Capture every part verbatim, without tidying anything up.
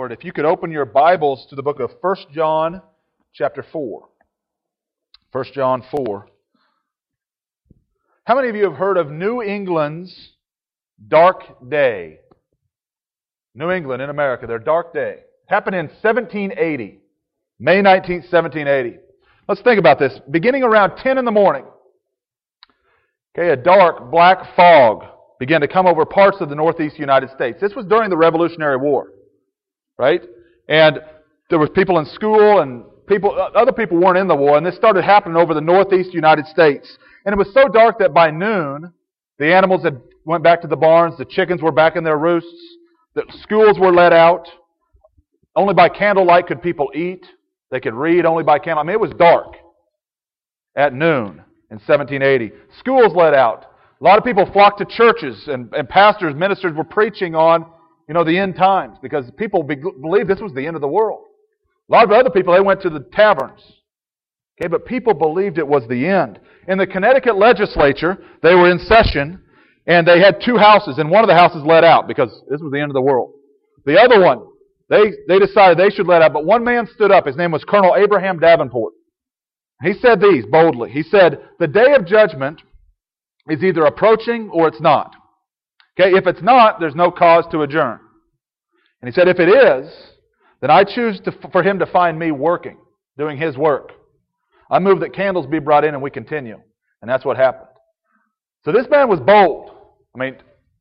Lord, if you could open your Bibles to the book of First John chapter four. First John four. How many of you have heard of New England's dark day? New England in America, their dark day. It happened in seventeen eighty. May nineteenth, seventeen eighty. Let's think about this. Beginning around ten in the morning, okay, a dark black fog began to come over parts of the northeast United States. This was during the Revolutionary War, right? And there was people in school and people, other people weren't in the war, and this started happening over the northeast United States. And it was so dark that by noon, the animals had went back to the barns, the chickens were back in their roosts, the schools were let out. Only by candlelight could people eat. They could read only by candlelight. I mean, it was dark at noon in seventeen eighty. Schools let out. A lot of people flocked to churches, and, and pastors, ministers were preaching on, you know, the end times because people be, believed this was the end of the world. A lot of other people, they went to the taverns. Okay, but people believed it was the end. In the Connecticut legislature, they were in session, and they had two houses, and one of the houses let out because this was the end of the world. The other one, they, they decided they should let out, but one man stood up. His name was Colonel Abraham Davenport. He said these boldly. He said, "The day of judgment is either approaching or it's not. Okay, if it's not, there's no cause to adjourn." And he said, "If it is, then I choose to, for him to find me working, doing his work. I move that candles be brought in and we continue." And that's what happened. So this man was bold. I mean,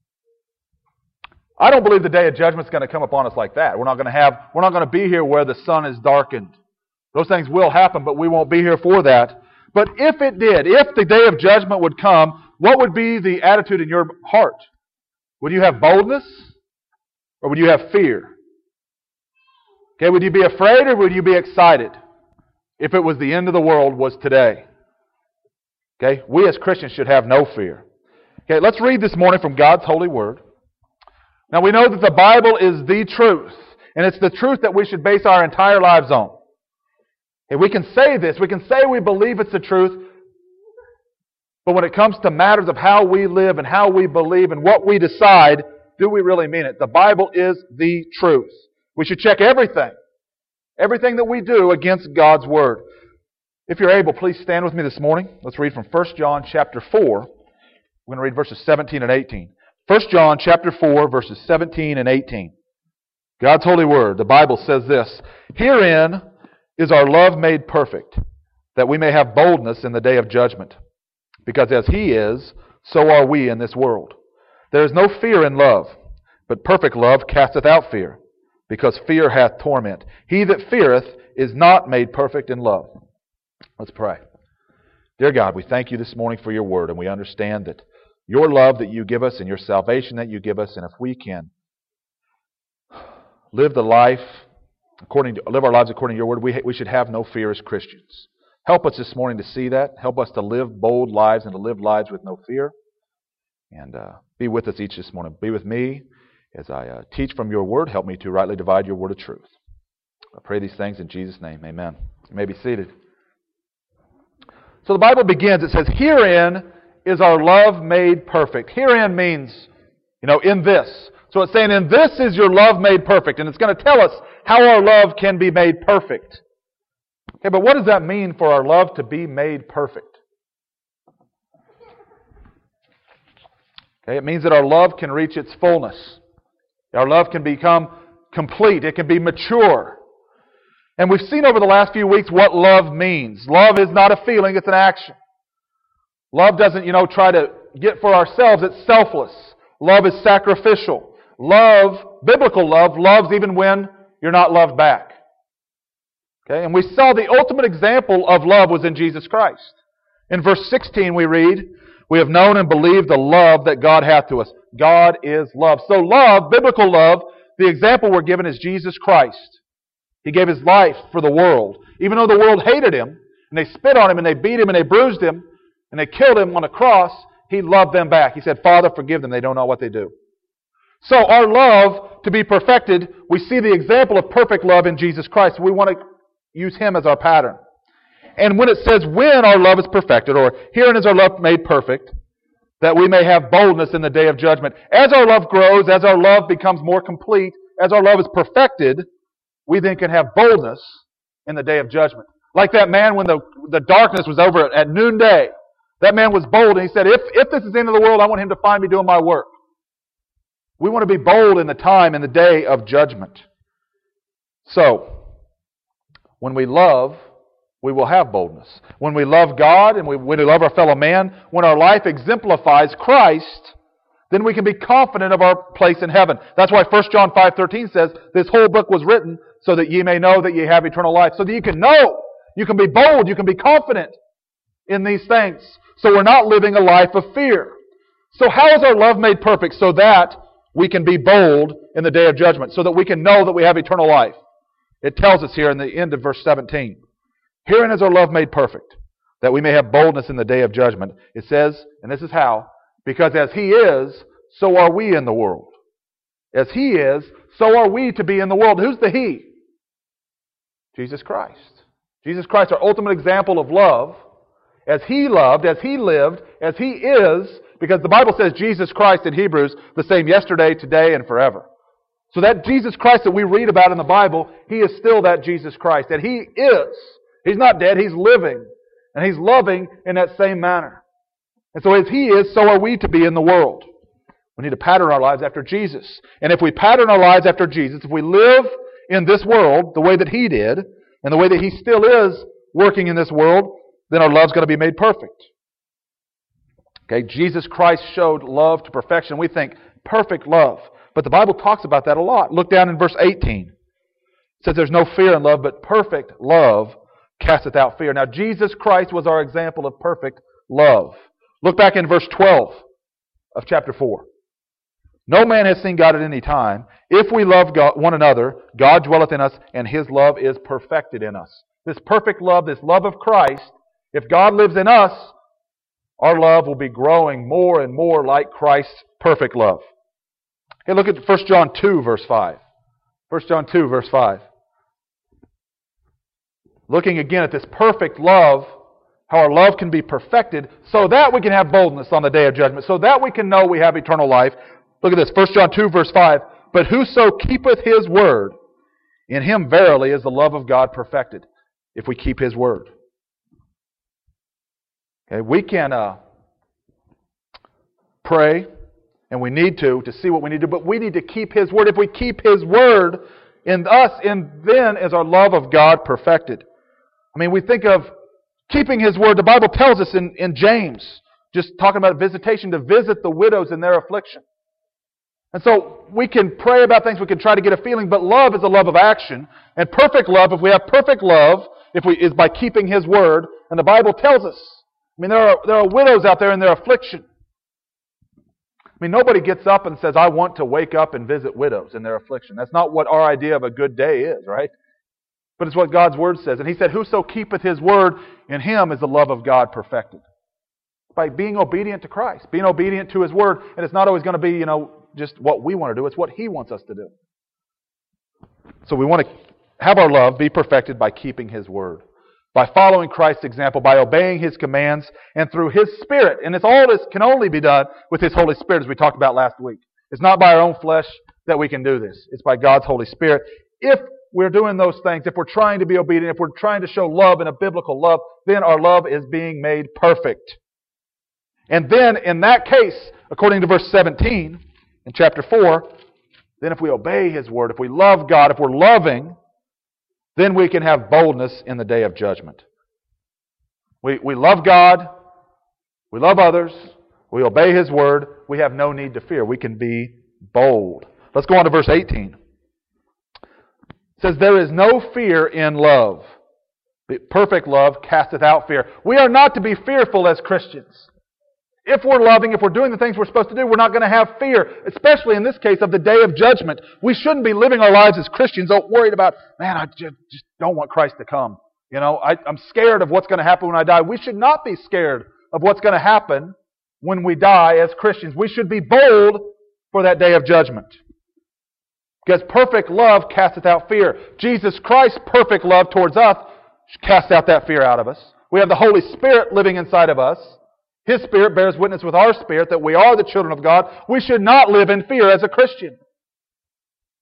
I don't believe the day of judgment is going to come upon us like that. We're not going to have, we're not going to be here where the sun is darkened. Those things will happen, but we won't be here for that. But if it did, if the day of judgment would come, what would be the attitude in your heart? Would you have boldness or would you have fear? Okay, would you be afraid or would you be excited if it was the end of the world was today? Okay, we as Christians should have no fear. Okay, let's read this morning from God's holy word. Now we know that the Bible is the truth, and it's the truth that we should base our entire lives on. And we can say this, we can say we believe it's the truth, but when it comes to matters of how we live and how we believe and what we decide, do we really mean it? The Bible is the truth. We should check everything, everything that we do against God's Word. If you're able, please stand with me this morning. Let's read from First John chapter four. We're going to read verses seventeen and eighteen. First John chapter four, verses seventeen and eighteen. God's holy Word, the Bible says this, "Herein is our love made perfect, that we may have boldness in the day of judgment. Because as He is, so are we in this world. There is no fear in love, but perfect love casteth out fear, because fear hath torment. He that feareth is not made perfect in love." Let's pray. Dear God, we thank you this morning for your word, and we understand that your love that you give us and your salvation that you give us, and if we can live the life according to live our lives according to your word, we we should have no fear as Christians. Help us this morning to see that. Help us to live bold lives and to live lives with no fear. And uh, be with us each this morning. Be with me as I uh, teach from your word. Help me to rightly divide your word of truth. I pray these things in Jesus' name. Amen. You may be seated. So the Bible begins. It says, "Herein is our love made perfect." Herein means, you know, in this. So it's saying, in this is your love made perfect. And it's going to tell us how our love can be made perfect. Okay, but what does that mean for our love to be made perfect? Okay, it means that our love can reach its fullness. Our love can become complete. It can be mature. And we've seen over the last few weeks what love means. Love is not a feeling, it's an action. Love doesn't, you know, try to get for ourselves. It's selfless. Love is sacrificial. Love, biblical love, loves even when you're not loved back. Okay, and we saw the ultimate example of love was in Jesus Christ. In verse sixteen we read, "We have known and believed the love that God hath to us." God is love. So love, biblical love, the example we're given is Jesus Christ. He gave His life for the world. Even though the world hated Him, and they spit on Him, and they beat Him, and they bruised Him, and they killed Him on a cross, He loved them back. He said, "Father, forgive them. They don't know what they do." So our love to be perfected, we see the example of perfect love in Jesus Christ. We want to use Him as our pattern. And when it says when our love is perfected, or herein is our love made perfect, that we may have boldness in the day of judgment. As our love grows, as our love becomes more complete, as our love is perfected, we then can have boldness in the day of judgment. Like that man when the, the darkness was over at noonday. That man was bold and he said, if, if this is the end of the world, I want him to find me doing my work. We want to be bold in the time, in the day of judgment. So, when we love, we will have boldness. When we love God and we, when we love our fellow man, when our life exemplifies Christ, then we can be confident of our place in heaven. That's why First John five thirteen says, this whole book was written so that ye may know that ye have eternal life. So that you can know, you can be bold, you can be confident in these things. So we're not living a life of fear. So how is our love made perfect? So that we can be bold in the day of judgment. So that we can know that we have eternal life. It tells us here in the end of verse seventeen. Herein is our love made perfect, that we may have boldness in the day of judgment. It says, and this is how, because as He is, so are we in the world. As He is, so are we to be in the world. Who's the He? Jesus Christ. Jesus Christ, our ultimate example of love. As He loved, as He lived, as He is, because the Bible says Jesus Christ in Hebrews, the same yesterday, today, and forever. So that Jesus Christ that we read about in the Bible, He is still that Jesus Christ. And He is. He's not dead, He's living. And He's loving in that same manner. And so as He is, so are we to be in the world. We need to pattern our lives after Jesus. And if we pattern our lives after Jesus, if we live in this world the way that He did, and the way that He still is working in this world, then our love's going to be made perfect. Okay, Jesus Christ showed love to perfection. We think perfect love. But the Bible talks about that a lot. Look down in verse eighteen. It says there's no fear in love, but perfect love casteth out fear. Now Jesus Christ was our example of perfect love. Look back in verse twelve of chapter four. No man has seen God at any time. If we love God, one another, God dwelleth in us, and His love is perfected in us. This perfect love, this love of Christ, if God lives in us, our love will be growing more and more like Christ's perfect love. Hey, look at First John two, verse five. First John two, verse five. Looking again at this perfect love, how our love can be perfected, so that we can have boldness on the day of judgment, so that we can know we have eternal life. Look at this, First John two, verse five. But whoso keepeth His word, in him verily is the love of God perfected, if we keep His word. Okay, we can uh, pray, and we need to, to see what we need to do, but we need to keep His word. If we keep His word in us, and then is our love of God perfected. I mean, we think of keeping His word. The Bible tells us in, in James, just talking about visitation, to visit the widows in their affliction. And so we can pray about things, we can try to get a feeling, but love is a love of action. And perfect love, if we have perfect love, if we is by keeping His word. And the Bible tells us, I mean, there are, there are widows out there in their affliction. I mean, nobody gets up and says, I want to wake up and visit widows in their affliction. That's not what our idea of a good day is, right? But it's what God's word says. And He said, whoso keepeth His word, in him is the love of God perfected. By being obedient to Christ, being obedient to His word. And it's not always going to be, you know, just what we want to do. It's what He wants us to do. So we want to have our love be perfected by keeping His word. By following Christ's example, by obeying His commands, and through His Spirit. And it's all this can only be done with His Holy Spirit, as we talked about last week. It's not by our own flesh that we can do this. It's by God's Holy Spirit. If we're doing those things, if we're trying to be obedient, if we're trying to show love in a biblical love, then our love is being made perfect. And then, in that case, according to verse seventeen in chapter four, then if we obey His word, if we love God, if we're loving, then we can have boldness in the day of judgment. We, we love God, we love others, we obey His word, we have no need to fear. We can be bold. Let's go on to verse eighteen. It says, there is no fear in love. Perfect love casteth out fear. We are not to be fearful as Christians. If we're loving, if we're doing the things we're supposed to do, we're not going to have fear, especially in this case of the day of judgment. We shouldn't be living our lives as Christians worried about, man, I just, just don't want Christ to come. You know, I, I'm scared of what's going to happen when I die. We should not be scared of what's going to happen when we die as Christians. We should be bold for that day of judgment. Because perfect love casteth out fear. Jesus Christ's perfect love towards us casts out that fear out of us. We have the Holy Spirit living inside of us. His Spirit bears witness with our spirit that we are the children of God. We should not live in fear as a Christian.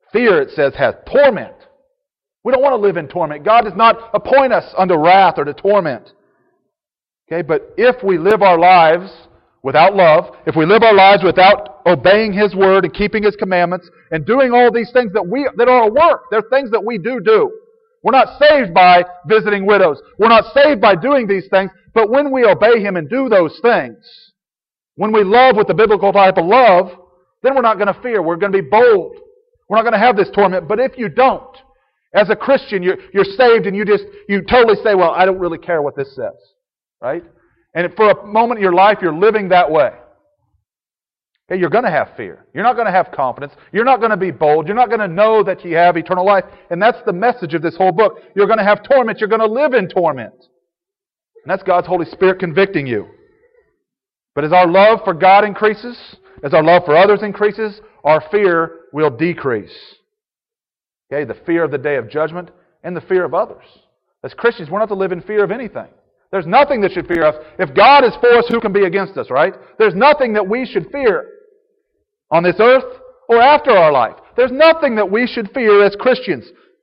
Fear, it says, has torment. We don't want to live in torment. God does not appoint us unto wrath or to torment. Okay, but if we live our lives without love, if we live our lives without obeying His Word and keeping His commandments and doing all these things that we that are work, they're things that we do do. We're not saved by visiting widows. We're not saved by doing these things. But when we obey Him and do those things, when we love with the biblical type of love, then we're not going to fear. We're going to be bold. We're not going to have this torment. But if you don't, as a Christian, you're, you're saved and you just, you totally say, well, I don't really care what this says. Right? And for a moment in your life, you're living that way. Okay, you're going to have fear. You're not going to have confidence. You're not going to be bold. You're not going to know that you have eternal life. And that's the message of this whole book. You're going to have torment. You're going to live in torment. And that's God's Holy Spirit convicting you. But as our love for God increases, as our love for others increases, our fear will decrease. Okay, the fear of the day of judgment and the fear of others. As Christians, we're not to live in fear of anything. There's nothing that should fear us. If God is for us, who can be against us, right? There's nothing that we should fear on this earth or after our life. There's nothing that we should fear as Christians.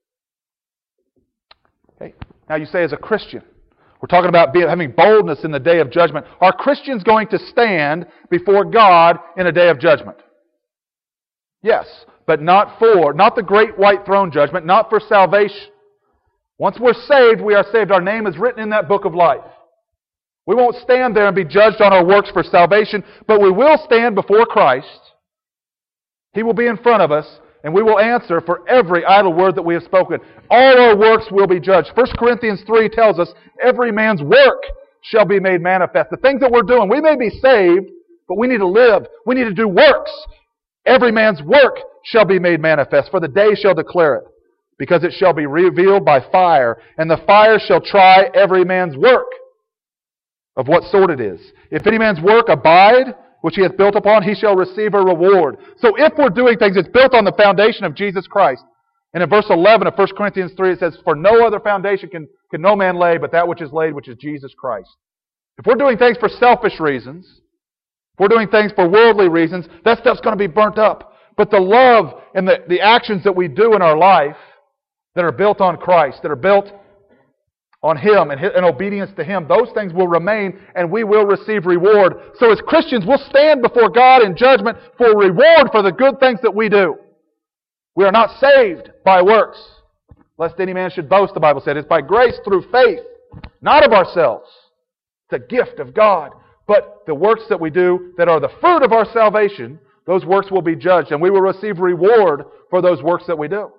Okay. Now you say as a Christian, we're talking about being, having boldness in the day of judgment. Are Christians going to stand before God in a day of judgment? Yes, but not for, not the great white throne judgment, not for salvation. Once we're saved, we are saved. Our name is written in that book of life. We won't stand there and be judged on our works for salvation, but we will stand before Christ. He will be in front of us, and we will answer for every idle word that we have spoken. All our works will be judged. First Corinthians three tells us, every man's work shall be made manifest. The things that we're doing, we may be saved, but we need to live. We need to do works. Every man's work shall be made manifest, for the day shall declare it. Because it shall be revealed by fire, and the fire shall try every man's work, of what sort it is. If any man's work abide, which he hath built upon, he shall receive a reward. So if we're doing things, it's built on the foundation of Jesus Christ. And in verse eleven of First Corinthians three, it says, for no other foundation can, can no man lay, but that which is laid, which is Jesus Christ. If we're doing things for selfish reasons, if we're doing things for worldly reasons, that stuff's going to be burnt up. But the love and the, the actions that we do in our life, that are built on Christ, that are built on Him and in obedience to Him, those things will remain and we will receive reward. So as Christians, we'll stand before God in judgment for reward for the good things that we do. We are not saved by works, lest any man should boast, the Bible said. It's by grace through faith, not of ourselves. It's a gift of God. But the works that we do that are the fruit of our salvation, those works will be judged and we will receive reward for those works that we do.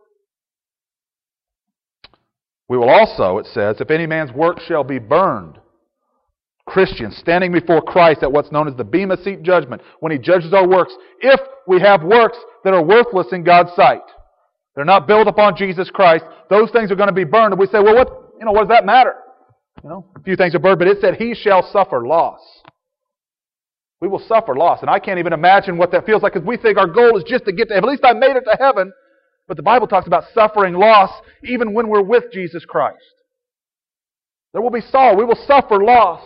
We will also, it says, if any man's work shall be burned. Christians standing before Christ at what's known as the Bema Seat judgment, when He judges our works, if we have works that are worthless in God's sight, they're not built upon Jesus Christ, those things are going to be burned. And we say, well, what, you know, what does that matter? You know, a few things are burned, but it said, he shall suffer loss. We will suffer loss. And I can't even imagine what that feels like, because we think our goal is just to get to, at least I made it to heaven. But the Bible talks about suffering loss even when we're with Jesus Christ. There will be sorrow. We will suffer loss.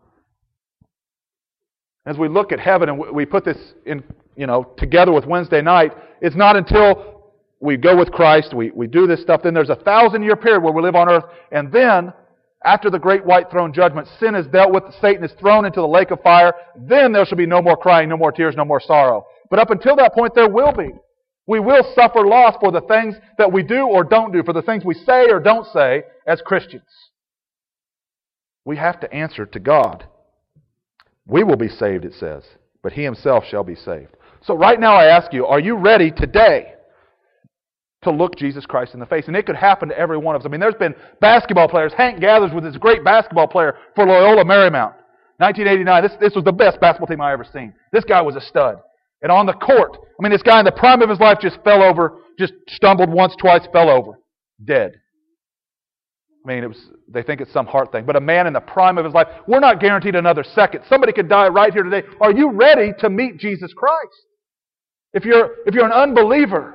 As we look at heaven, and we put this in, you know, together with Wednesday night, it's not until we go with Christ, we, we do this stuff, then there's a thousand year period where we live on earth, and then, after the great white throne judgment, sin is dealt with, Satan is thrown into the lake of fire, then there shall be no more crying, no more tears, no more sorrow. But up until that point, there will be. We will suffer loss for the things that we do or don't do, for the things we say or don't say as Christians. We have to answer to God. We will be saved, it says, but He Himself shall be saved. So right now I ask you, are you ready today to look Jesus Christ in the face? And it could happen to every one of us. I mean, there's been basketball players. Hank Gathers was this great basketball player for Loyola Marymount. nineteen eighty-nine, this, this was the best basketball team I ever seen. This guy was a stud. And on the court, I mean, this guy in the prime of his life just fell over, just stumbled once, twice, fell over. Dead. I mean, it was, they think it's some heart thing. But a man in the prime of his life, we're not guaranteed another second. Somebody could die right here today. Are you ready to meet Jesus Christ? If you're, if you're an unbeliever,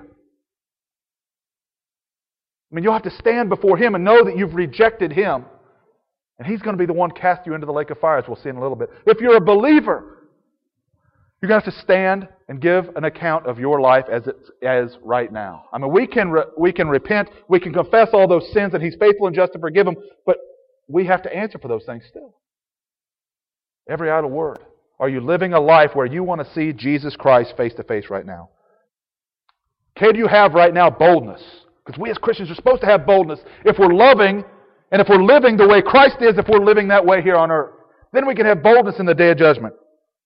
I mean, you'll have to stand before Him and know that you've rejected Him. And He's going to be the one cast you into the lake of fire, as we'll see in a little bit. If you're a believer, You're going to have to stand and give an account of your life as it is right now. I mean, we can re- we can repent, we can confess all those sins, and He's faithful and just to forgive them, but we have to answer for those things still. Every idle word. Are you living a life where you want to see Jesus Christ face to face right now? Can you have right now boldness? Because we as Christians are supposed to have boldness if we're loving and if we're living the way Christ is, if we're living that way here on earth. Then we can have boldness in the day of judgment.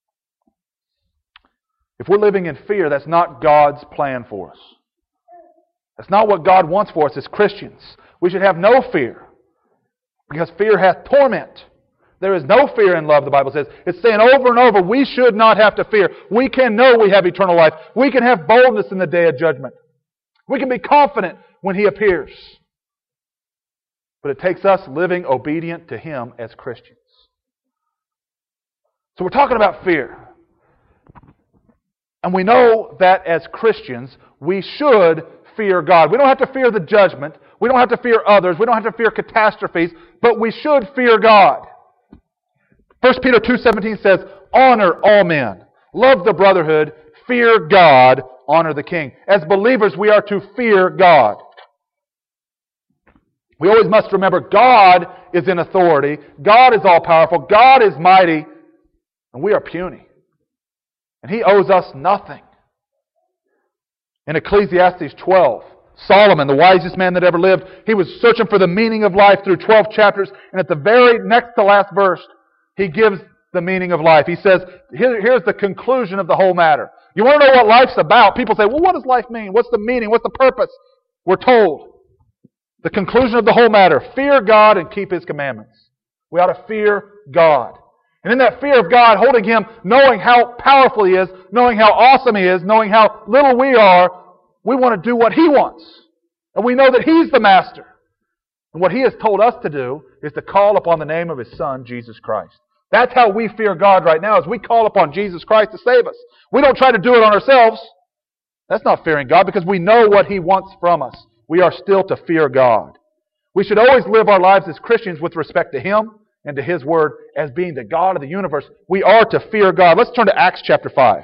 If we're living in fear, that's not God's plan for us. That's not what God wants for us as Christians. We should have no fear, because fear hath torment. There is no fear in love, the Bible says. It's saying over and over, we should not have to fear. We can know we have eternal life. We can have boldness in the day of judgment. We can be confident when He appears. But it takes us living obedient to Him as Christians. So we're talking about fear. And we know that as Christians, we should fear God. We don't have to fear the judgment. We don't have to fear others. We don't have to fear catastrophes. But we should fear God. First Peter two seventeen says, honor all men, love the brotherhood, fear God, honor the king. As believers, we are to fear God. We always must remember God is in authority. God is all-powerful. God is mighty. And we are puny. And He owes us nothing. In Ecclesiastes twelve, Solomon, the wisest man that ever lived, he was searching for the meaning of life through twelve chapters. And at the very next to last verse, he gives the meaning of life. He says, Here, here's the conclusion of the whole matter. You want to know what life's about? People say, well, what does life mean? What's the meaning? What's the purpose? We're told. The conclusion of the whole matter, fear God and keep His commandments. We ought to fear God. And in that fear of God, holding Him, knowing how powerful He is, knowing how awesome He is, knowing how little we are, we want to do what He wants. And we know that He's the master. And what He has told us to do is to call upon the name of His Son, Jesus Christ. That's how we fear God right now, is we call upon Jesus Christ to save us. We don't try to do it on ourselves. That's not fearing God, because we know what He wants from us. We are still to fear God. We should always live our lives as Christians with respect to Him and to His Word as being the God of the universe. We are to fear God. Let's turn to Acts chapter five.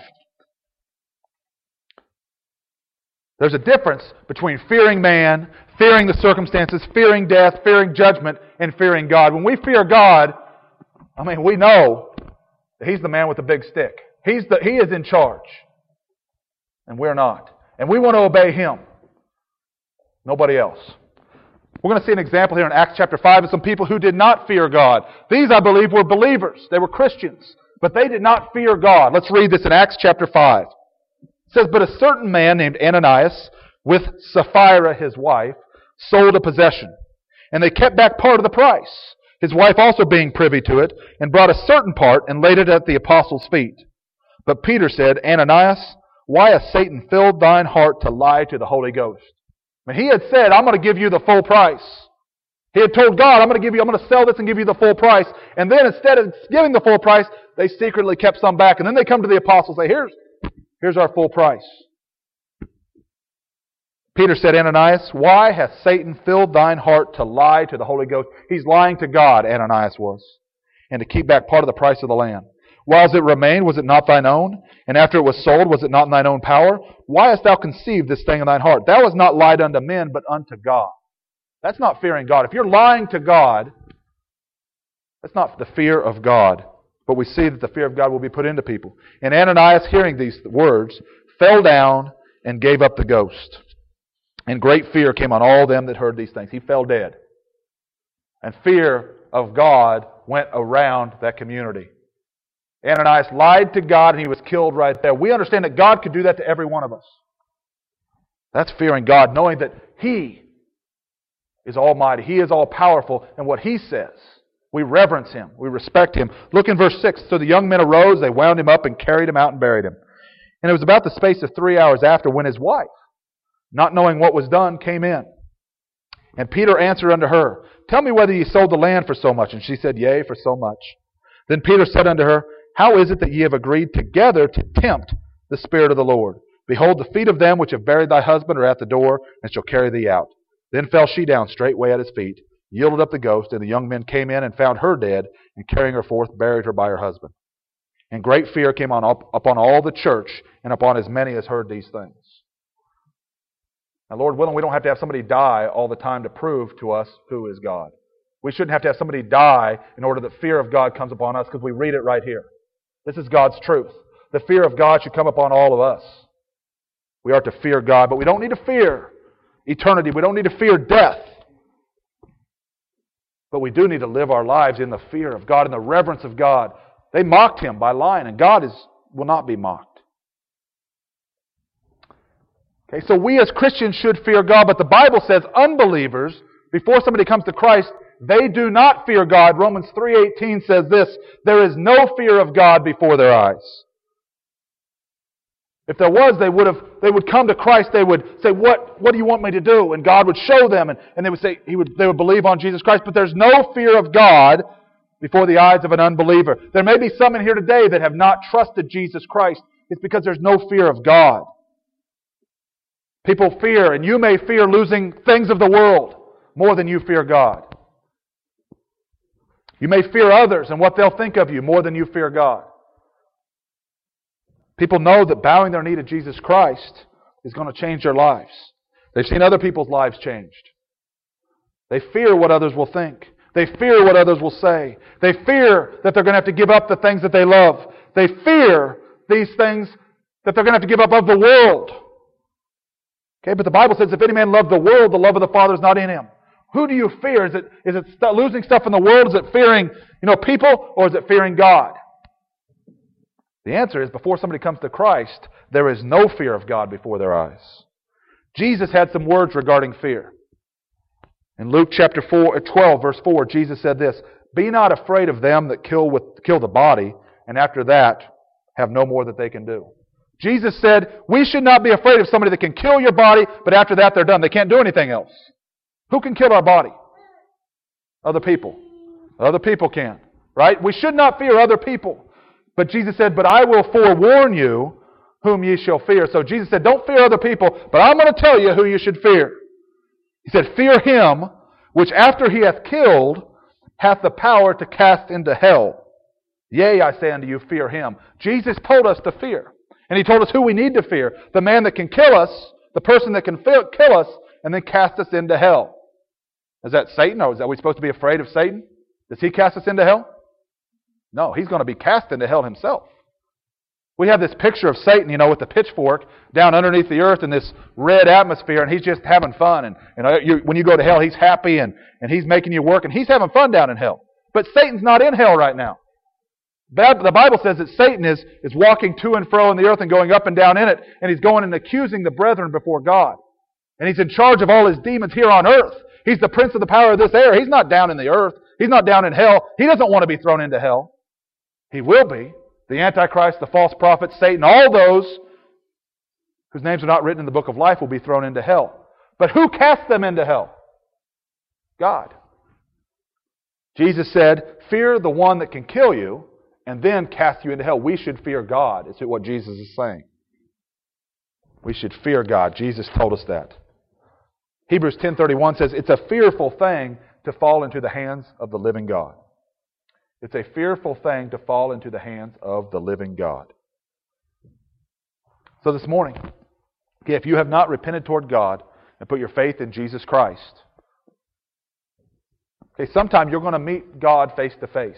There's a difference between fearing man, fearing the circumstances, fearing death, fearing judgment, and fearing God. When we fear God, I mean, we know that He's the man with the big stick. He's the, he is in charge. And we're not. And we want to obey Him. Nobody else. We're going to see an example here in Acts chapter five of some people who did not fear God. These, I believe, were believers. They were Christians. But they did not fear God. Let's read this in Acts chapter five. It says, but a certain man named Ananias, with Sapphira his wife, sold a possession. And they kept back part of the price, his wife also being privy to it, and brought a certain part and laid it at the apostles' feet. But Peter said, Ananias, why has Satan filled thine heart to lie to the Holy Ghost? I mean, he had said, I'm going to give you the full price. He had told God, I'm going to give you, I'm going to sell this and give you the full price. And then instead of giving the full price, they secretly kept some back. And then they come to the apostles and say, here's, here's our full price. Peter said, Ananias, why hath Satan filled thine heart to lie to the Holy Ghost? He's lying to God, Ananias was, and to keep back part of the price of the land. Whiles it remained, was it not thine own? And after it was sold, was it not in thine own power? Why hast thou conceived this thing in thine heart? Thou hast not lied unto men, but unto God. That's not fearing God. If you're lying to God, that's not the fear of God. But we see that the fear of God will be put into people. And Ananias, hearing these words, fell down and gave up the ghost. And great fear came on all them that heard these things. He fell dead. And fear of God went around that community. Ananias lied to God and he was killed right there. We understand that God could do that to every one of us. That's fearing God, knowing that He is almighty. He is all-powerful. And what He says, we reverence Him. We respect Him. Look in verse six. So the young men arose, they wound him up and carried him out and buried him. And it was about the space of three hours after when his wife, not knowing what was done, came in. And Peter answered unto her, Tell me whether ye sold the land for so much. And she said, Yea, for so much. Then Peter said unto her, How is it that ye have agreed together to tempt the Spirit of the Lord? Behold, the feet of them which have buried thy husband are at the door, and shall carry thee out. Then fell she down straightway at his feet, yielded up the ghost, and the young men came in and found her dead, and carrying her forth, buried her by her husband. And great fear came on up, upon all the church and upon as many as heard these things. Now, Lord willing, we don't have to have somebody die all the time to prove to us who is God. We shouldn't have to have somebody die in order that fear of God comes upon us, because we read it right here. This is God's truth. The fear of God should come upon all of us. We are to fear God, but we don't need to fear eternity. We don't need to fear death. But we do need to live our lives in the fear of God, in the reverence of God. They mocked Him by lying, and God is, will not be mocked. Okay, so we as Christians should fear God, but the Bible says unbelievers, before somebody comes to Christ, they do not fear God. Romans three eighteen says this, there is no fear of God before their eyes. If there was, they would have they would come to Christ, they would say, What what do you want me to do? And God would show them, and, and they would say he would they would believe on Jesus Christ, but there's no fear of God before the eyes of an unbeliever. There may be some in here today that have not trusted Jesus Christ. It's because there's no fear of God. People fear, and you may fear losing things of the world more than you fear God. You may fear others and what they'll think of you more than you fear God. People know that bowing their knee to Jesus Christ is going to change their lives. They've seen other people's lives changed. They fear what others will think. They fear what others will say. They fear that they're going to have to give up the things that they love. They fear these things that they're going to have to give up of the world. Okay, but the Bible says, if any man love the world, the love of the Father is not in him. Who do you fear? Is it, is it st- losing stuff in the world? Is it fearing, you know, people? Or is it fearing God? The answer is, before somebody comes to Christ, there is no fear of God before their eyes. Jesus had some words regarding fear. In Luke chapter four, twelve, verse four, Jesus said this, be not afraid of them that kill, with, kill the body, and after that have no more that they can do. Jesus said, we should not be afraid of somebody that can kill your body, but after that they're done. They can't do anything else. Who can kill our body? Other people. Other people can. Right? We should not fear other people. But Jesus said, but I will forewarn you whom ye shall fear. So Jesus said, don't fear other people, but I'm going to tell you who you should fear. He said, fear him, which after he hath killed, hath the power to cast into hell. Yea, I say unto you, fear him. Jesus told us to fear. And He told us who we need to fear. The man that can kill us, the person that can kill us, and then cast us into hell. Is that Satan, or is that we supposed to be afraid of Satan? Does he cast us into hell? No, he's going to be cast into hell himself. We have this picture of Satan, you know, with the pitchfork down underneath the earth in this red atmosphere, and he's just having fun. And, and you, when you go to hell, he's happy, and, and he's making you work, and he's having fun down in hell. But Satan's not in hell right now. The Bible says that Satan is, is walking to and fro in the earth and going up and down in it, and he's going and accusing the brethren before God. And he's in charge of all his demons here on earth. He's the prince of the power of this air. He's not down in the earth. He's not down in hell. He doesn't want to be thrown into hell. He will be. The Antichrist, the false prophet, Satan, all those whose names are not written in the book of life will be thrown into hell. But who cast them into hell? God. Jesus said, fear the one that can kill you and then cast you into hell. We should fear God, is what Jesus is saying. We should fear God. Jesus told us that. Hebrews ten thirty-one says, it's a fearful thing to fall into the hands of the living God. It's a fearful thing to fall into the hands of the living God. So this morning, okay, if you have not repented toward God and put your faith in Jesus Christ, okay, sometime you're going to meet God face to face.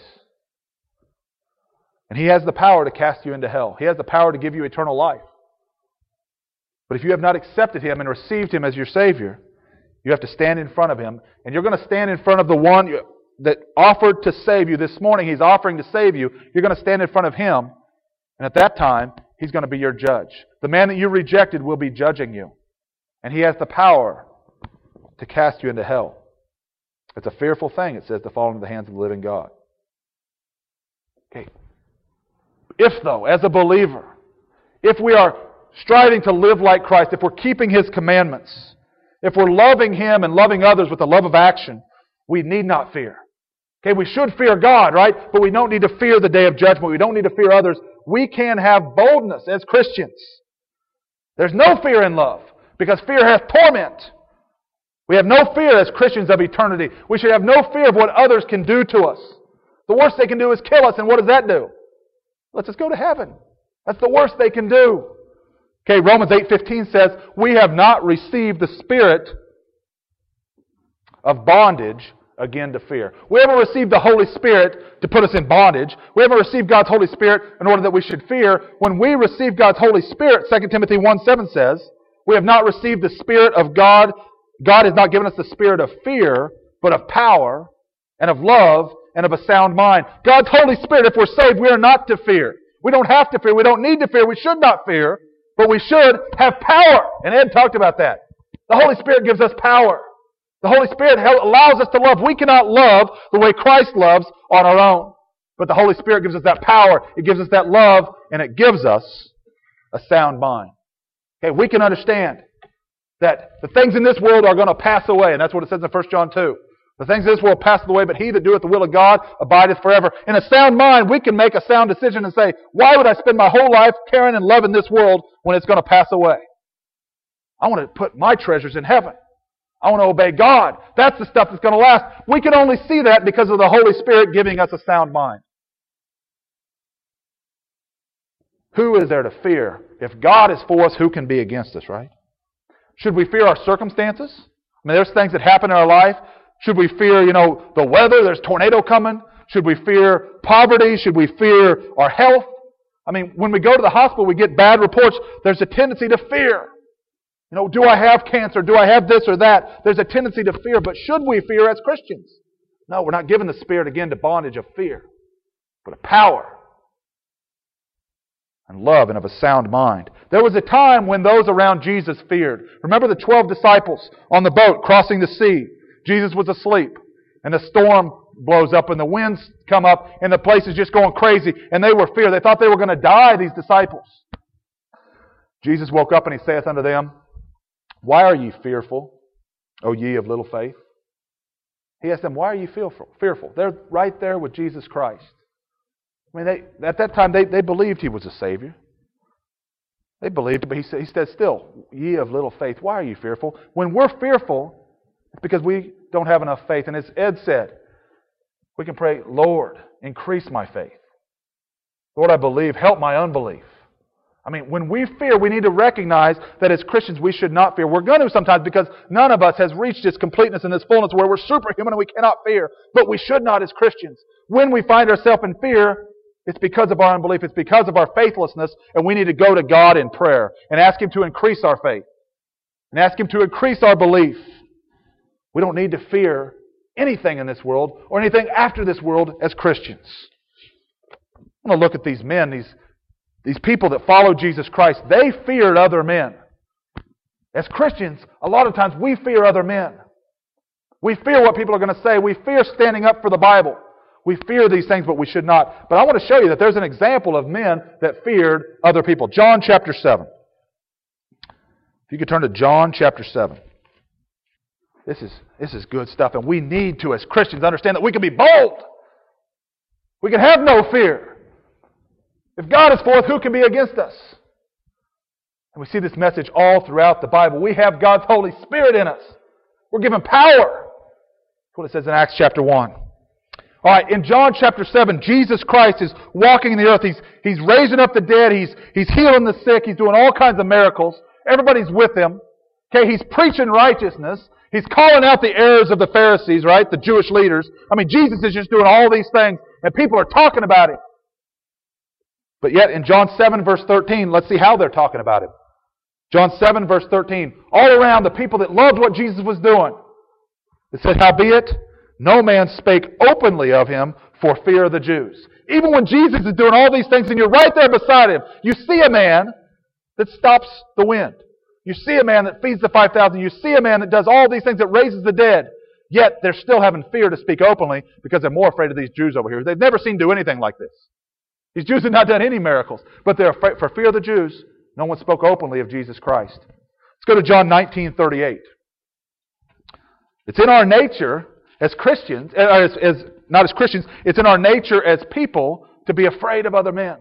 And He has the power to cast you into hell. He has the power to give you eternal life. But if you have not accepted Him and received Him as your Savior, you have to stand in front of Him. And you're going to stand in front of the one that offered to save you. This morning He's offering to save you. You're going to stand in front of Him. And at that time, He's going to be your judge. The man that you rejected will be judging you. And He has the power to cast you into hell. It's a fearful thing, it says, to fall into the hands of the living God. Okay. If though, as a believer, if we are striving to live like Christ, if we're keeping His commandments, if we're loving Him and loving others with the love of action, we need not fear. Okay, we should fear God, right? But we don't need to fear the day of judgment. We don't need to fear others. We can have boldness as Christians. There's no fear in love, because fear hath torment. We have no fear as Christians of eternity. We should have no fear of what others can do to us. The worst they can do is kill us, and what does that do? Let's just go to heaven. That's the worst they can do. Okay, Romans eight fifteen says, we have not received the spirit of bondage again to fear. We haven't received the Holy Spirit to put us in bondage. We haven't received God's Holy Spirit in order that we should fear. When we receive God's Holy Spirit, Second Timothy one seven says, we have not received the Spirit of God. God has not given us the spirit of fear, but of power and of love and of a sound mind. God's Holy Spirit, if we're saved, we are not to fear. We don't have to fear. We don't need to fear. We should not fear, but we should have power. And Ed talked about that. The Holy Spirit gives us power. The Holy Spirit allows us to love. We cannot love the way Christ loves on our own. But the Holy Spirit gives us that power. It gives us that love, and it gives us a sound mind. Okay, we can understand that the things in this world are going to pass away, and that's what it says in First John two. The things of this world pass away, but he that doeth the will of God abideth forever. In a sound mind, we can make a sound decision and say, why would I spend my whole life caring and loving this world when it's going to pass away? I want to put my treasures in heaven. I want to obey God. That's the stuff that's going to last. We can only see that because of the Holy Spirit giving us a sound mind. Who is there to fear? If God is for us, who can be against us, right? Should we fear our circumstances? I mean, there's things that happen in our life. Should we fear, you know, the weather? There's a tornado coming. Should we fear poverty? Should we fear our health? I mean, when we go to the hospital, we get bad reports. There's a tendency to fear. You know, do I have cancer? Do I have this or that? There's a tendency to fear, but should we fear as Christians? No, we're not given the Spirit again to bondage of fear, but of power and love and of a sound mind. There was a time when those around Jesus feared. Remember the twelve disciples on the boat crossing the sea. Jesus was asleep, and the storm blows up, and the winds come up, and the place is just going crazy, and they were feared. They thought they were going to die, these disciples. Jesus woke up, and He saith unto them, why are ye fearful, O ye of little faith? He asked them, why are you fearful? Fearful. They're right there with Jesus Christ. I mean, they, at that time, they, they believed He was a Savior. They believed, but he said, he said still, ye of little faith, why are you fearful? When we're fearful, it's because we don't have enough faith. And as Ed said, we can pray, Lord, increase my faith. Lord, I believe, help my unbelief. I mean, when we fear, we need to recognize that as Christians we should not fear. We're going to sometimes because none of us has reached this completeness and this fullness where we're superhuman and we cannot fear. But we should not as Christians. When we find ourselves in fear, it's because of our unbelief. It's because of our faithlessness, and we need to go to God in prayer and ask Him to increase our faith and ask Him to increase our belief. We don't need to fear anything in this world or anything after this world as Christians. I'm going to look at these men, these These people that followed Jesus Christ. They feared other men. As Christians, a lot of times we fear other men. We fear what people are going to say. We fear standing up for the Bible. We fear these things, but we should not. But I want to show you that there's an example of men that feared other people. John chapter seven. If you could turn to John chapter seven. This is, this is good stuff, and we need to, as Christians, understand that we can be bold. We can have no fear. If God is for us, who can be against us? And we see this message all throughout the Bible. We have God's Holy Spirit in us. We're given power. That's what it says in Acts chapter one. All right, in John chapter seven, Jesus Christ is walking in the earth. He's, he's raising up the dead. He's, he's healing the sick. He's doing all kinds of miracles. Everybody's with Him. Okay, He's preaching righteousness. He's calling out the errors of the Pharisees, right? The Jewish leaders. I mean, Jesus is just doing all these things, and people are talking about Him. But yet in John seven verse thirteen, let's see how they're talking about Him. John seven verse thirteen, all around the people that loved what Jesus was doing. It said, howbeit, no man spake openly of Him for fear of the Jews. Even when Jesus is doing all these things and you're right there beside Him, you see a man that stops the wind. You see a man that feeds the five thousand. You see a man that does all these things, that raises the dead. Yet they're still having fear to speak openly because they're more afraid of these Jews over here. They've never seen do anything like this. These Jews have not done any miracles, but they're afraid, for fear of the Jews, no one spoke openly of Jesus Christ. Let's go to John nineteen thirty-eight. It's in our nature as Christians, as, as not as Christians, it's in our nature as people to be afraid of other men.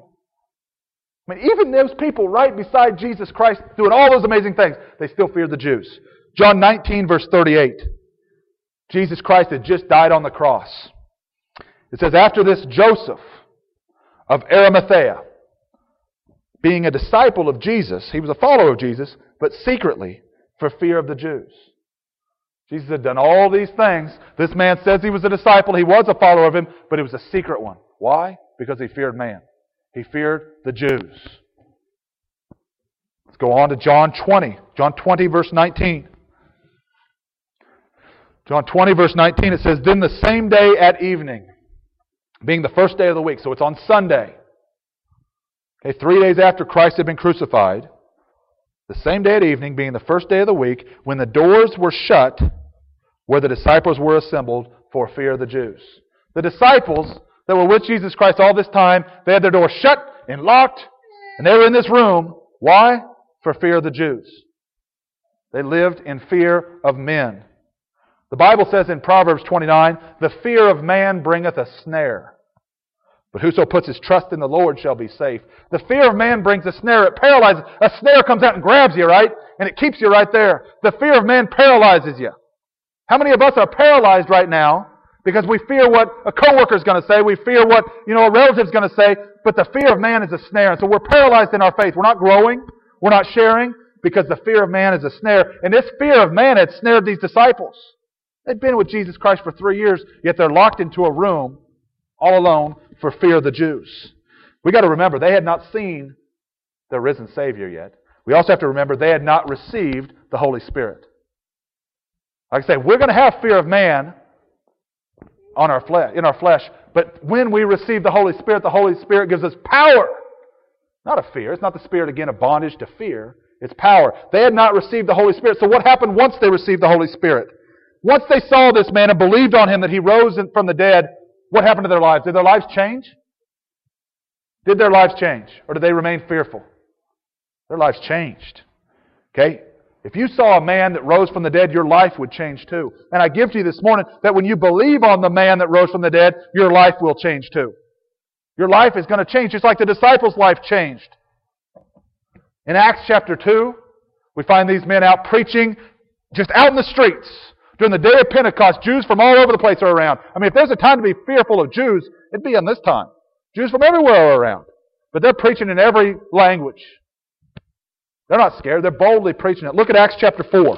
I mean, even those people right beside Jesus Christ doing all those amazing things, they still feared the Jews. John nineteen verse thirty-eight. Jesus Christ had just died on the cross. It says, after this Joseph, of Arimathea, being a disciple of Jesus. He was a follower of Jesus, but secretly for fear of the Jews. Jesus had done all these things. This man says he was a disciple. He was a follower of him, but it was a secret one. Why? Because he feared man. He feared the Jews. Let's go on to John twenty. John twenty, verse nineteen. John twenty, verse nineteen, it says, Then the same day at evening, being the first day of the week, so it's on Sunday, okay, three days after Christ had been crucified, the same day at evening, being the first day of the week, when the doors were shut where the disciples were assembled for fear of the Jews. The disciples that were with Jesus Christ all this time, they had their doors shut and locked, and they were in this room. Why? For fear of the Jews. They lived in fear of men. The Bible says in Proverbs twenty-nine, The fear of man bringeth a snare, but whoso puts his trust in the Lord shall be safe. The fear of man brings a snare. It paralyzes. A snare comes out and grabs you, right? And it keeps you right there. The fear of man paralyzes you. How many of us are paralyzed right now because we fear what a coworker is going to say? We fear what, you know, a relative is going to say. But the fear of man is a snare. And so we're paralyzed in our faith. We're not growing. We're not sharing because the fear of man is a snare. And this fear of man had snared these disciples. They'd been with Jesus Christ for three years, yet they're locked into a room all alone for fear of the Jews. We got to remember, they had not seen the risen Savior yet. We also have to remember they had not received the Holy Spirit. Like I say, we're going to have fear of man on our flesh, in our flesh, but when we receive the Holy Spirit, the Holy Spirit gives us power. Not a fear. It's not the spirit, again, of bondage to fear. It's power. They had not received the Holy Spirit. So what happened once they received the Holy Spirit? Once they saw this man and believed on him that he rose from the dead, what happened to their lives? Did their lives change? Did their lives change? Or did they remain fearful? Their lives changed. Okay? If you saw a man that rose from the dead, your life would change too. And I give to you this morning that when you believe on the man that rose from the dead, your life will change too. Your life is going to change just like the disciples' life changed. In Acts chapter two, we find these men out preaching just out in the streets. During the day of Pentecost, Jews from all over the place are around. I mean, if there's a time to be fearful of Jews, it'd be in this time. Jews from everywhere are around. But they're preaching in every language. They're not scared. They're boldly preaching it. Look at Acts chapter four.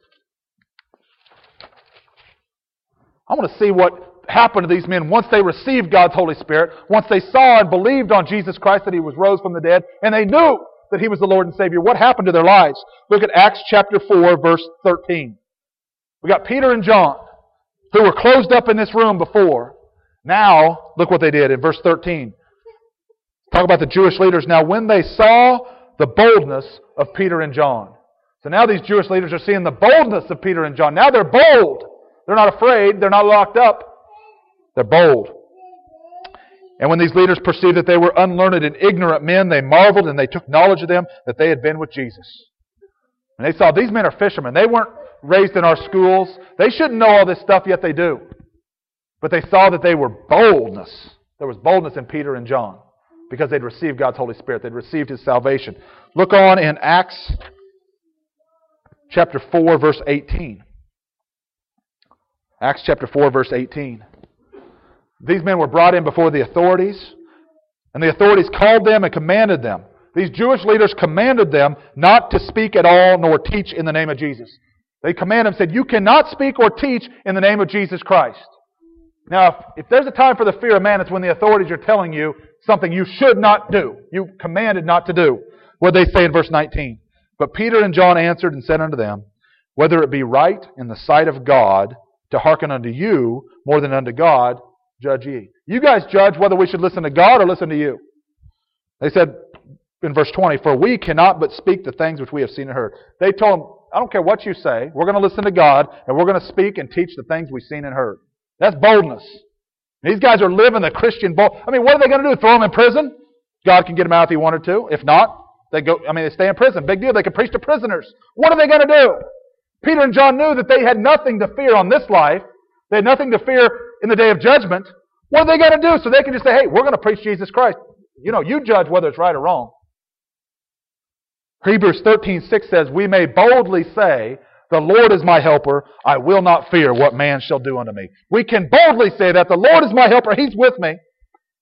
I want to see what happened to these men once they received God's Holy Spirit, once they saw and believed on Jesus Christ that He was rose from the dead, and they knew that He was the Lord and Savior. What happened to their lives? Look at Acts chapter four, verse thirteen. We got Peter and John, who were closed up in this room before. Now, look what they did in verse thirteen. Talk about the Jewish leaders. Now, when they saw the boldness of Peter and John. So now these Jewish leaders are seeing the boldness of Peter and John. Now they're bold. They're not afraid. They're not locked up. They're bold. And when these leaders perceived that they were unlearned and ignorant men, they marveled and they took knowledge of them that they had been with Jesus. And they saw these men are fishermen. They weren't raised in our schools. They shouldn't know all this stuff, yet they do. But they saw that they were boldness. There was boldness in Peter and John because they'd received God's Holy Spirit. They'd received His salvation. Look on in Acts chapter four, verse eighteen. Acts chapter four, verse eighteen. These men were brought in before the authorities, and the authorities called them and commanded them. These Jewish leaders commanded them not to speak at all nor teach in the name of Jesus. They commanded them, said, you cannot speak or teach in the name of Jesus Christ. Now, if, if there's a time for the fear of man, it's when the authorities are telling you something you should not do. You commanded not to do. What they say in verse nineteen. But Peter and John answered and said unto them, whether it be right in the sight of God to hearken unto you more than unto God, judge ye. You guys judge whether we should listen to God or listen to you. They said in verse twenty, for we cannot but speak the things which we have seen and heard. They told him, I don't care what you say. We're going to listen to God, and we're going to speak and teach the things we've seen and heard. That's boldness. These guys are living the Christian bold. I mean, what are they going to do? Throw them in prison? God can get them out if He wanted to. If not, they go. I mean, they stay in prison. Big deal. They can preach to prisoners. What are they going to do? Peter and John knew that they had nothing to fear on this life. They had nothing to fear in the day of judgment. What are they going to do? So they can just say, hey, we're going to preach Jesus Christ. You know, you judge whether it's right or wrong. Hebrews thirteen six says, we may boldly say, the Lord is my helper. I will not fear what man shall do unto me. We can boldly say that. The Lord is my helper. He's with me.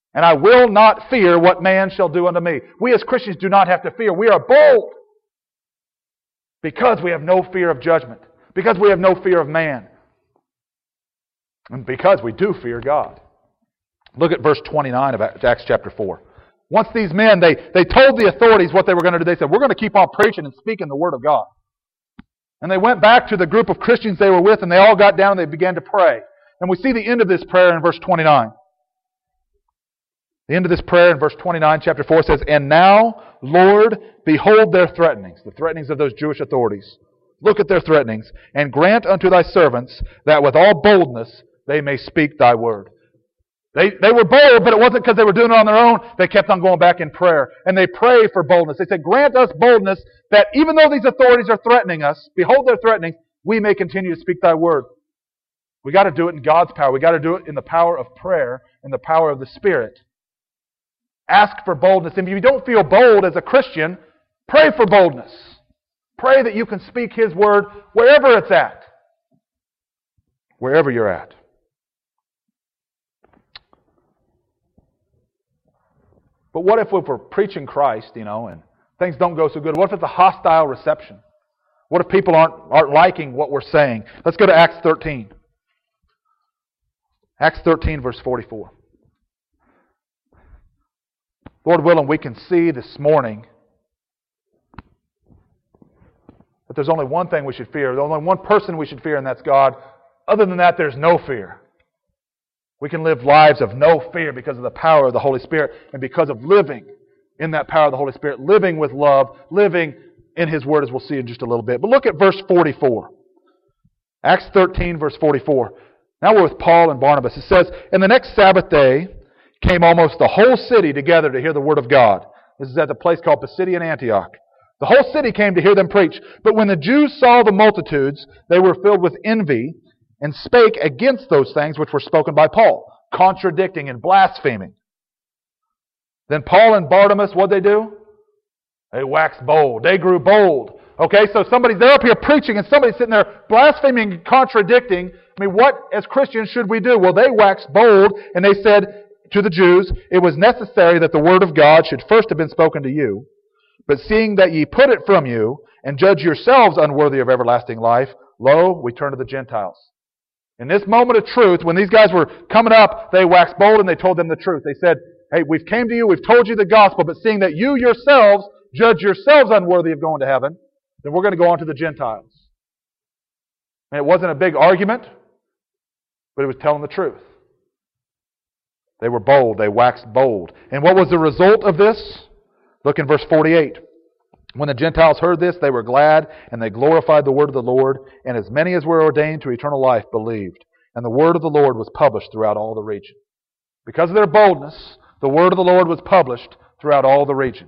And I will not fear what man shall do unto me. We as Christians do not have to fear. We are bold because we have no fear of judgment. Because we have no fear of man. And because we do fear God. Look at verse twenty-nine of Acts chapter four. Once these men, they, they told the authorities what they were going to do. They said, we're going to keep on preaching and speaking the Word of God. And they went back to the group of Christians they were with, and they all got down and they began to pray. And we see the end of this prayer in verse twenty-nine. The end of this prayer in verse twenty-nine, chapter four says, And now, Lord, behold their threatenings, the threatenings of those Jewish authorities. Look at their threatenings, and grant unto thy servants that with all boldness they may speak thy word. They, they were bold, but it wasn't because they were doing it on their own. They kept on going back in prayer. And they pray for boldness. They said, grant us boldness that even though these authorities are threatening us, behold their threatenings, we may continue to speak thy word. We got to do it in God's power. We got to do it in the power of prayer and the power of the Spirit. Ask for boldness. And if you don't feel bold as a Christian, pray for boldness. Pray that you can speak His word wherever it's at. Wherever you're at. But what if we're preaching Christ, you know, and things don't go so good? What if it's a hostile reception? What if people aren't, aren't liking what we're saying? Let's go to Acts thirteen. Acts thirteen, verse forty-four. Lord willing, we can see this morning that there's only one thing we should fear. There's only one person we should fear, and that's God. Other than that, there's no fear. We can live lives of no fear because of the power of the Holy Spirit and because of living in that power of the Holy Spirit, living with love, living in His Word, as we'll see in just a little bit. But look at verse forty-four. Acts thirteen, verse forty-four. Now we're with Paul and Barnabas. It says, And the next Sabbath day came almost the whole city together to hear the Word of God. This is at the place called Pisidian Antioch. The whole city came to hear them preach. But when the Jews saw the multitudes, they were filled with envy, and spake against those things which were spoken by Paul, contradicting and blaspheming. Then Paul and Barnabas, what'd they do? They waxed bold. They grew bold. Okay, so somebody's there up here preaching and somebody's sitting there blaspheming and contradicting. I mean, what as Christians should we do? Well, they waxed bold and they said to the Jews, It was necessary that the word of God should first have been spoken to you. But seeing that ye put it from you and judge yourselves unworthy of everlasting life, lo, we turn to the Gentiles. In this moment of truth, when these guys were coming up, they waxed bold and they told them the truth. They said, hey, we've came to you, we've told you the gospel, but seeing that you yourselves judge yourselves unworthy of going to heaven, then we're going to go on to the Gentiles. And it wasn't a big argument, but it was telling the truth. They were bold. They waxed bold. And what was the result of this? Look in verse forty-eight. When the Gentiles heard this, they were glad, and they glorified the word of the Lord, and as many as were ordained to eternal life believed. And the word of the Lord was published throughout all the region. Because of their boldness, the word of the Lord was published throughout all the region.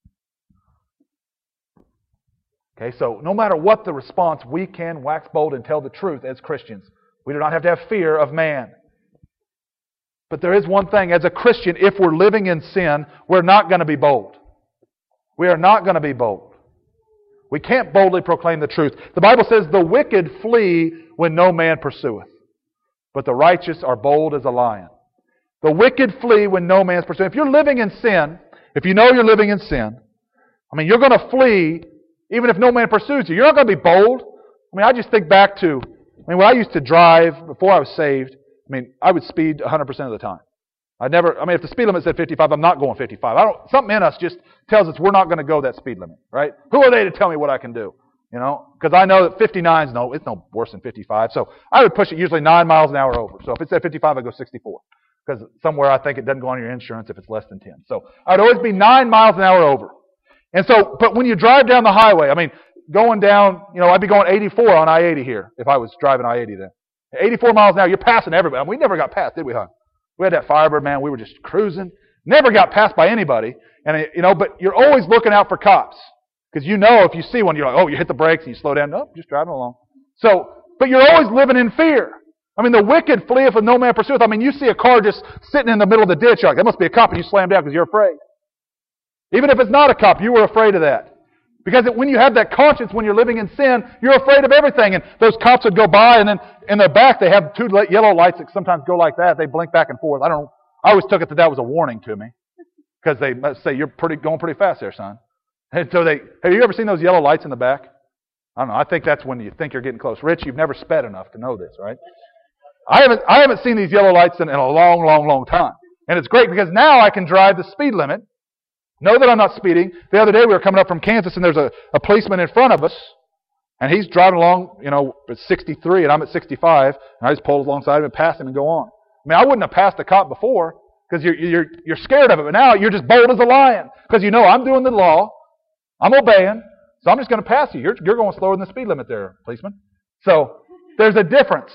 Okay, so no matter what the response, we can wax bold and tell the truth as Christians. We do not have to have fear of man. But there is one thing, as a Christian, if we're living in sin, we're not going to be bold. We are not going to be bold. We can't boldly proclaim the truth. The Bible says, the wicked flee when no man pursueth, but the righteous are bold as a lion. The wicked flee when no man's pursuing. If you're living in sin, if you know you're living in sin, I mean, you're going to flee even if no man pursues you. You're not going to be bold. I mean, I just think back to, I mean, when I used to drive before I was saved, I mean, I would speed one hundred percent of the time. I never, I mean, if the speed limit said fifty-five, I'm not going fifty-five. I don't, something in us just tells us we're not going to go that speed limit, right? Who are they to tell me what I can do? You know, because I know that fifty-nine is no, it's no worse than fifty-five. So I would push it usually nine miles an hour over. So if it said fifty-five, I'd go sixty-four. Because somewhere I think it doesn't go on your insurance if it's less than ten. So I'd always be nine miles an hour over. And so, but when you drive down the highway, I mean, going down, you know, I'd be going eighty-four on I eighty here if I was driving I eighty then. eighty-four miles an hour, you're passing everybody. I mean, we never got past, did we, hon? We had that Firebird, man. We were just cruising. Never got passed by anybody. And, it, you know, but you're always looking out for cops. Because you know if you see one, you're like, oh, you hit the brakes and you slow down. Nope, just driving along. So, but you're always living in fear. I mean, the wicked fleeth when no man pursueth. I mean, you see a car just sitting in the middle of the ditch. You're like, that must be a cop. And you slam down because you're afraid. Even if it's not a cop, you were afraid of that. Because it, when you have that conscience, when you're living in sin, you're afraid of everything. And those cops would go by, and then in their back they have two yellow lights that sometimes go like that. They blink back and forth. I don't know. I always took it that that was a warning to me. Because they must say, you're pretty going pretty fast there, son. And so they, have you ever seen those yellow lights in the back? I don't know. I think that's when you think you're getting close. Rich, you've never sped enough to know this, right? I haven't, I haven't seen these yellow lights in, in a long, long, long time. And it's great because now I can drive the speed limit. Know that I'm not speeding. The other day we were coming up from Kansas and there's a, a policeman in front of us. And he's driving along, you know, at sixty-three and I'm at sixty-five. And I just pull alongside him and pass him and go on. I mean, I wouldn't have passed a cop before because you're, you're, you're scared of it. But now you're just bold as a lion because you know I'm doing the law. I'm obeying. So I'm just going to pass you. You're, you're going slower than the speed limit there, policeman. So there's a difference.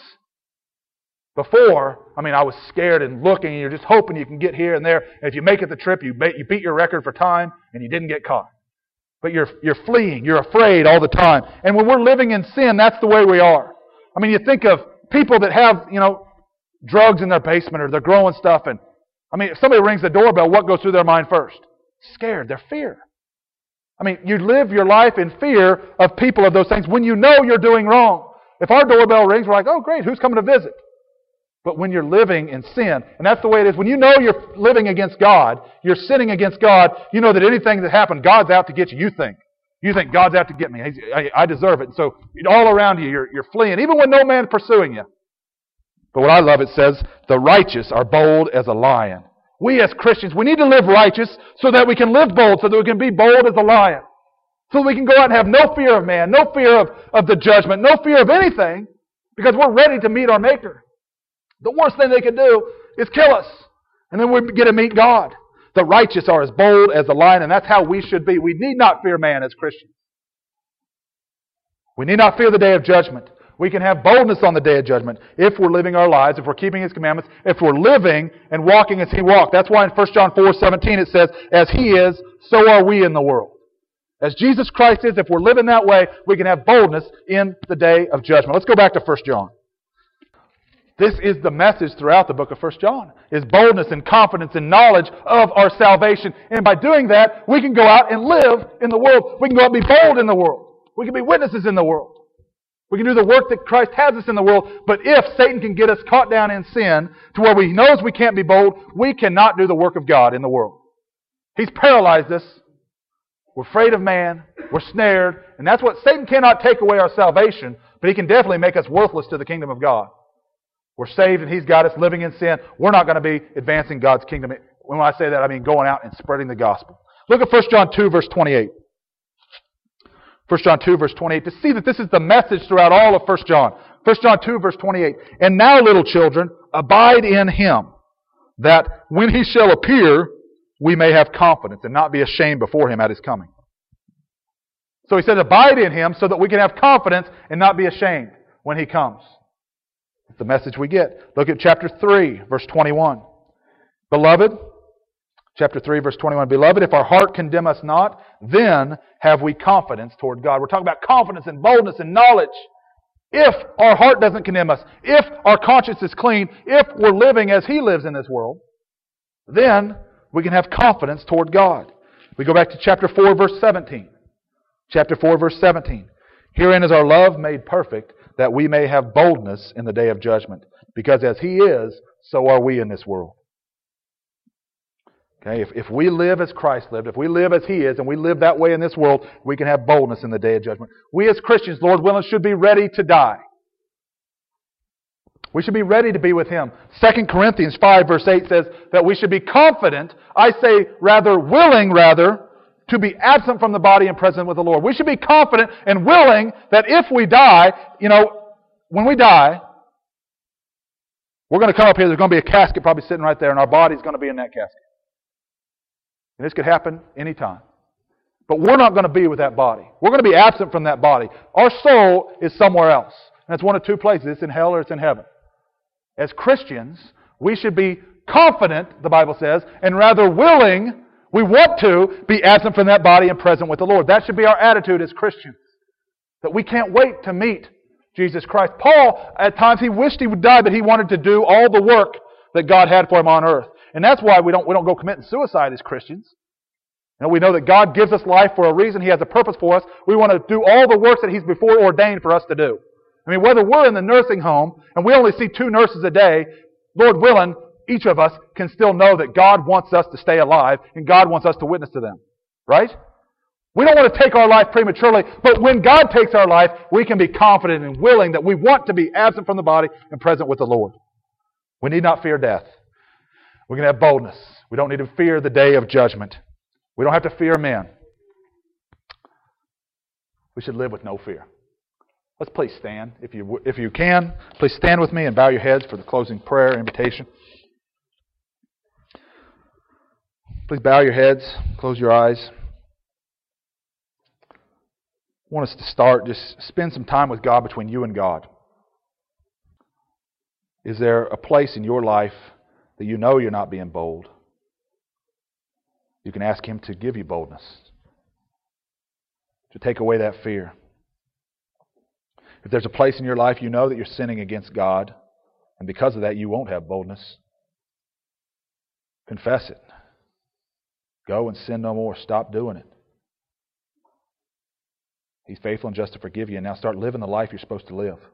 Before, I mean, I was scared and looking, and you're just hoping you can get here and there. And if you make it the trip, you beat, you beat your record for time, and you didn't get caught. But you're you're fleeing. You're afraid all the time. And when we're living in sin, that's the way we are. I mean, you think of people that have, you know, drugs in their basement or they're growing stuff. And, I mean, if somebody rings the doorbell, what goes through their mind first? Scared. They're fear. I mean, you live your life in fear of people of those things when you know you're doing wrong. If our doorbell rings, we're like, oh, great, who's coming to visit? But when you're living in sin, and that's the way it is, when you know you're living against God, you're sinning against God, you know that anything that happened, God's out to get you. You think. You think God's out to get me. I, I deserve it. And so all around you, you're, you're fleeing, even when no man's pursuing you. But what I love, it says, the righteous are bold as a lion. We as Christians, we need to live righteous so that we can live bold, so that we can be bold as a lion. So that we can go out and have no fear of man, no fear of, of the judgment, no fear of anything, because we're ready to meet our Maker. The worst thing they could do is kill us. And then we get to meet God. The righteous are as bold as a lion, and that's how we should be. We need not fear man as Christians. We need not fear the day of judgment. We can have boldness on the day of judgment if we're living our lives, if we're keeping His commandments, if we're living and walking as He walked. That's why in First John four seventeen it says, as He is, so are we in the world. As Jesus Christ is, if we're living that way, we can have boldness in the day of judgment. Let's go back to First John. This is the message throughout the book of First John, is boldness and confidence and knowledge of our salvation. And by doing that, we can go out and live in the world. We can go out and be bold in the world. We can be witnesses in the world. We can do the work that Christ has us in the world. But if Satan can get us caught down in sin to where we knows we can't be bold, we cannot do the work of God in the world. He's paralyzed us. We're afraid of man. We're snared. And that's what Satan cannot take away our salvation, but he can definitely make us worthless to the kingdom of God. We're saved and He's got us living in sin. We're not going to be advancing God's kingdom. When I say that, I mean going out and spreading the gospel. Look at First John two, verse twenty-eight. First John two, verse twenty-eight. To see that this is the message throughout all of First John. First John two, verse twenty-eight. And now, little children, abide in Him, that when He shall appear, we may have confidence and not be ashamed before Him at His coming. So He said, abide in Him so that we can have confidence and not be ashamed when He comes. That's the message we get. Look at chapter three, verse twenty-one. Beloved, chapter three, verse twenty-one. Beloved, if our heart condemn us not, then have we confidence toward God. We're talking about confidence and boldness and knowledge. If our heart doesn't condemn us, if our conscience is clean, if we're living as He lives in this world, then we can have confidence toward God. We go back to chapter four, verse seventeen. Chapter four, verse seventeen. Herein is our love made perfect, that we may have boldness in the day of judgment. Because as He is, so are we in this world. Okay, if, if we live as Christ lived, if we live as He is, and we live that way in this world, we can have boldness in the day of judgment. We as Christians, Lord willing, should be ready to die. We should be ready to be with Him. Second Corinthians five, verse eight says that we should be confident, I say rather willing rather, to be absent from the body and present with the Lord. We should be confident and willing that if we die, you know, when we die, we're going to come up here, there's going to be a casket probably sitting right there, and our body's going to be in that casket. And this could happen anytime. But we're not going to be with that body. We're going to be absent from that body. Our soul is somewhere else. And it's one of two places. It's in hell or it's in heaven. As Christians, we should be confident, the Bible says, and rather willing. We want to be absent from that body and present with the Lord. That should be our attitude as Christians. That we can't wait to meet Jesus Christ. Paul, at times, he wished he would die, but he wanted to do all the work that God had for him on earth. And that's why we don't, we don't go committing suicide as Christians. You know, we know that God gives us life for a reason. He has a purpose for us. We want to do all the works that He's before ordained for us to do. I mean, whether we're in the nursing home and we only see two nurses a day, Lord willing, each of us can still know that God wants us to stay alive and God wants us to witness to them. Right? We don't want to take our life prematurely, but when God takes our life, we can be confident and willing that we want to be absent from the body and present with the Lord. We need not fear death. We can have boldness. We don't need to fear the day of judgment. We don't have to fear men. We should live with no fear. Let's please stand. If you, if you can, please stand with me and bow your heads for the closing prayer invitation. Please bow your heads, close your eyes. I want us to start, just spend some time with God between you and God. Is there a place in your life that you know you're not being bold? You can ask Him to give you boldness, to take away that fear. If there's a place in your life you know that you're sinning against God, and because of that you won't have boldness, confess it. Go and sin no more. Stop doing it. He's faithful and just to forgive you, and now start living the life you're supposed to live.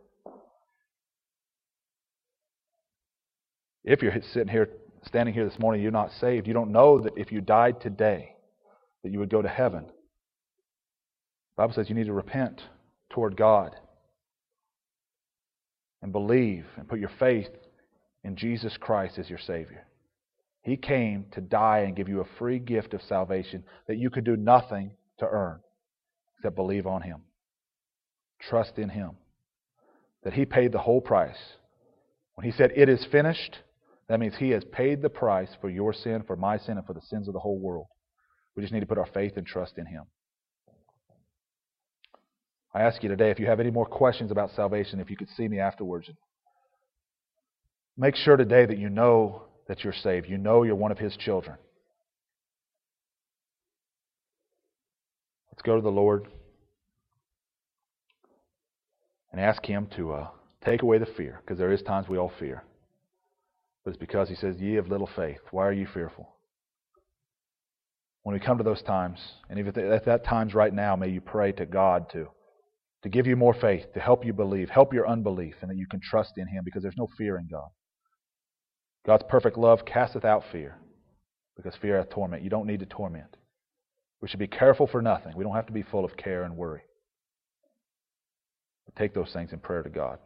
If you're sitting here, standing here this morning, you're not saved, you don't know that if you died today, that you would go to heaven. The Bible says you need to repent toward God and believe and put your faith in Jesus Christ as your Savior. He came to die and give you a free gift of salvation that you could do nothing to earn except believe on Him. Trust in Him. That He paid the whole price. When He said, "It is finished," that means He has paid the price for your sin, for my sin, and for the sins of the whole world. We just need to put our faith and trust in Him. I ask you today, if you have any more questions about salvation, if you could see me afterwards. Make sure today that you know that you're saved. You know you're one of His children. Let's go to the Lord and ask Him to uh, take away the fear, because there is times we all fear. But it's because He says, "Ye of little faith, why are you fearful?" When we come to those times, and even at that times right now, may you pray to God to, to give you more faith, to help you believe, help your unbelief, and that you can trust in Him, because there's no fear in God. God's perfect love casteth out fear, because fear hath torment. You don't need to torment. We should be careful for nothing. We don't have to be full of care and worry. But take those things in prayer to God.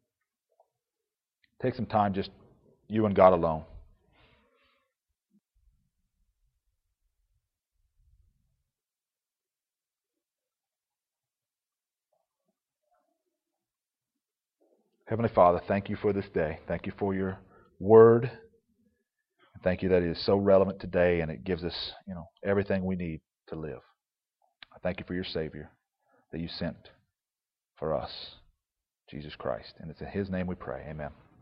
Take some time, just you and God alone. Heavenly Father, thank you for this day. Thank you for your word. Thank you that it is so relevant today, and it gives us, you know, everything we need to live. I thank you for your Savior that you sent for us, Jesus Christ. And it's in His name we pray. Amen.